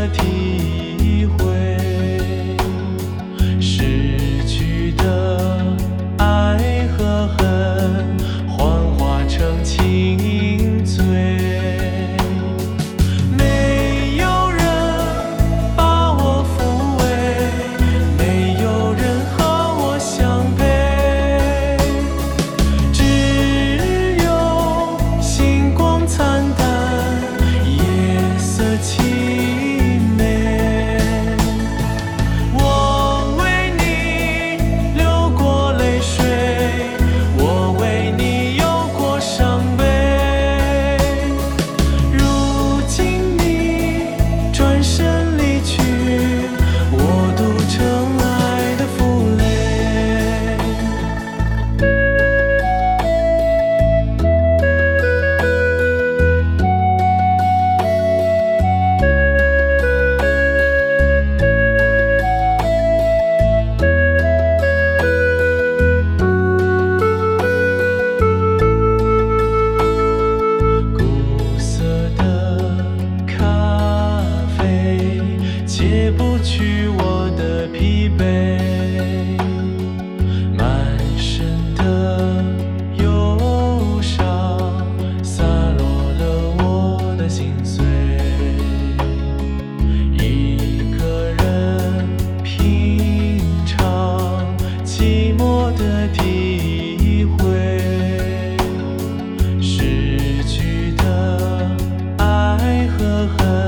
的体会，失去的爱和恨幻化成情醉。没有人把我抚慰，没有人和我相陪，只有星光灿烂，夜色凄美。我为你流过泪水，我为你有过伤悲。如今你转身离去，我独成爱的负累。古色的咖啡解不去我的疲惫，满身的忧伤洒落了我的心碎。一个人品尝寂寞的体会，失去的爱和恨